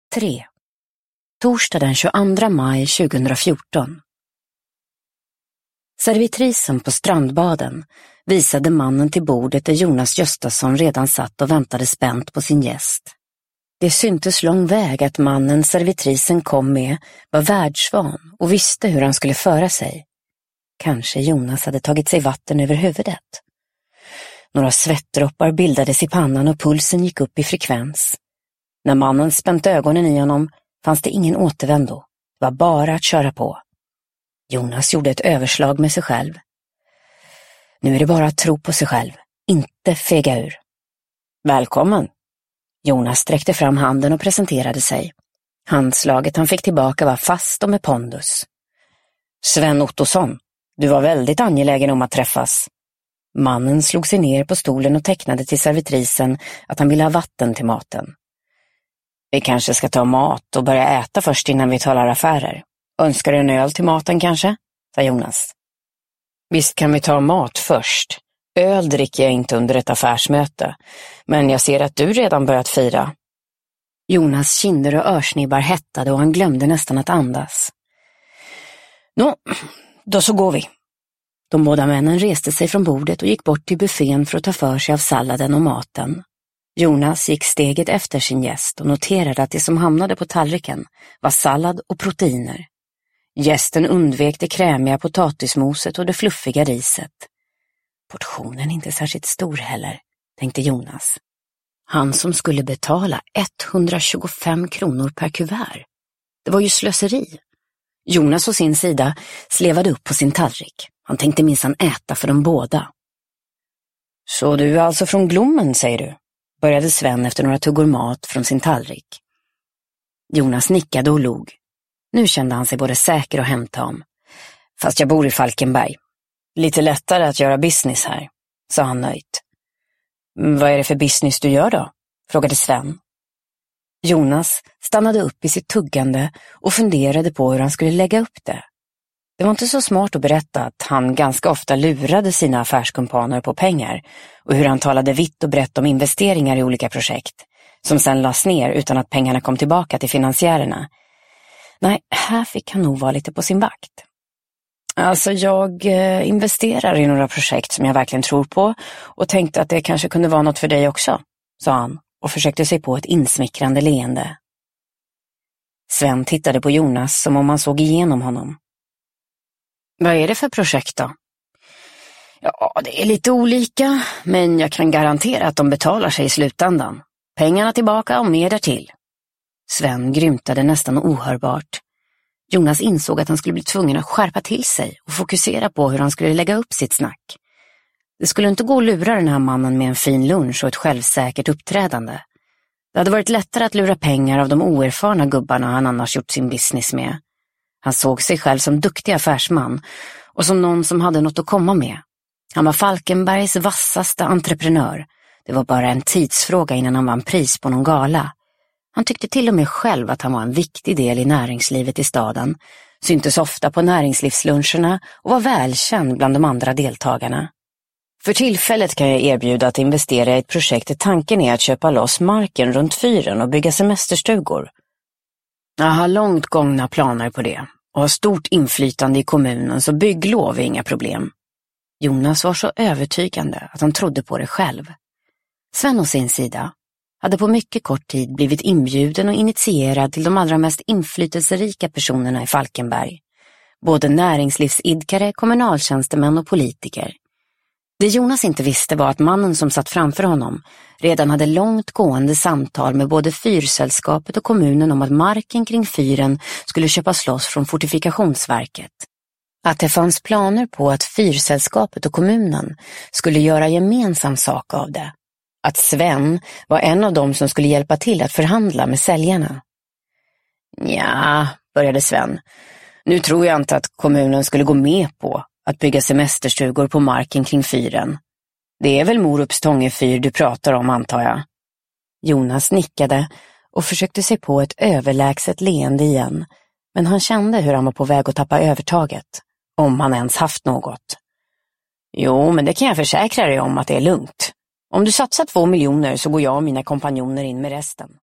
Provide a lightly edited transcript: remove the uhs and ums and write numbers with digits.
3. Torsdag den 22 maj 2014. Servitrisen på Strandbaden visade mannen till bordet där Jonas Göstason redan satt och väntade spänt på sin gäst. Det syntes lång väg att mannen servitrisen kom med var världsvan och visste hur han skulle föra sig. Kanske Jonas hade tagit sig vatten över huvudet. Några svettdroppar bildades i pannan och pulsen gick upp i frekvens. När mannen spänt ögonen i honom fanns det ingen återvändo. Det var bara att köra på. Jonas gjorde ett överslag med sig själv. Nu är det bara att tro på sig själv, inte fega ur. Välkommen. Jonas sträckte fram handen och presenterade sig. Handslaget han fick tillbaka var fast och med pondus. Sven Ottosson, du var väldigt angelägen om att träffas. Mannen slog sig ner på stolen och tecknade till servitrisen att han ville ha vatten till maten. Vi kanske ska ta mat och börja äta först innan vi talar affärer. Önskar du en öl till maten kanske? Sa Jonas. Visst kan vi ta mat först. Öl dricker jag inte under ett affärsmöte. Men jag ser att du redan börjat fira. Jonas kinder och örsnibbar hettade och han glömde nästan att andas. Nå, då så går vi. De båda männen reste sig från bordet och gick bort till buffén för att ta för sig av salladen och maten. Jonas gick steget efter sin gäst och noterade att det som hamnade på tallriken var sallad och proteiner. Gästen undvek det krämiga potatismoset och det fluffiga riset. Portionen är inte särskilt stor heller, tänkte Jonas. Han som skulle betala 125 kronor per kuvert. Det var ju slöseri. Jonas å sin sida slevade upp på sin tallrik. Han tänkte minsann äta för de båda. Så du är alltså från Glommen, säger du? Började Sven efter några tuggor mat från sin tallrik. Jonas nickade och log. Nu kände han sig både säker och hemtam. Fast jag bor i Falkenberg. Lite lättare att göra business här, sa han nöjt. Vad är det för business du gör då? Frågade Sven. Jonas stannade upp i sitt tuggande och funderade på hur han skulle lägga upp det. Det var inte så smart att berätta att han ganska ofta lurade sina affärskumpaner på pengar och hur han talade vitt och brett om investeringar i olika projekt som sedan lades ner utan att pengarna kom tillbaka till finansiärerna. Nej, här fick han nog vara lite på sin vakt. Alltså jag investerar i några projekt som jag verkligen tror på och tänkte att det kanske kunde vara något för dig också, sa han och försökte sig på ett insmickrande leende. Sven tittade på Jonas som om han såg igenom honom. Vad är det för projekt då? Ja, det är lite olika, men jag kan garantera att de betalar sig i slutändan. Pengarna tillbaka och mer därtill. Sven grymtade nästan ohörbart. Jonas insåg att han skulle bli tvungen att skärpa till sig och fokusera på hur han skulle lägga upp sitt snack. Det skulle inte gå att lura den här mannen med en fin lunch och ett självsäkert uppträdande. Det hade varit lättare att lura pengar av de oerfarna gubbarna han annars gjort sin business med. Han såg sig själv som duktig affärsman och som någon som hade något att komma med. Han var Falkenbergs vassaste entreprenör. Det var bara en tidsfråga innan han vann pris på någon gala. Han tyckte till och med själv att han var en viktig del i näringslivet i staden, syntes ofta på näringslivsluncherna och var välkänd bland de andra deltagarna. För tillfället kan jag erbjuda att investera i ett projekt där tanken är att köpa loss marken runt fyren och bygga semesterstugor. Jag har långt gångna planer på det och har stort inflytande i kommunen, så bygglov är inga problem. Jonas var så övertygande att han trodde på det själv. Sven å sin sida hade på mycket kort tid blivit inbjuden och initierad till de allra mest inflytelserika personerna i Falkenberg. Både näringslivsidkare, kommunaltjänstemän och politiker. Det Jonas inte visste var att mannen som satt framför honom redan hade långt gående samtal med både fyrsällskapet och kommunen om att marken kring fyren skulle köpas loss från Fortifikationsverket. Att det fanns planer på att fyrsällskapet och kommunen skulle göra gemensam sak av det. Att Sven var en av dem som skulle hjälpa till att förhandla med säljarna. Ja, började Sven. Nu tror jag inte att kommunen skulle gå med på att bygga semesterstugor på marken kring fyren. Det är väl Morups Tångefyr du pratar om, antar jag. Jonas nickade och försökte se på ett överlägset leende igen, men han kände hur han var på väg att tappa övertaget, om han ens haft något. Jo, men det kan jag försäkra dig om att det är lugnt. Om du satsar 2 miljoner så går jag och mina kompanjoner in med resten.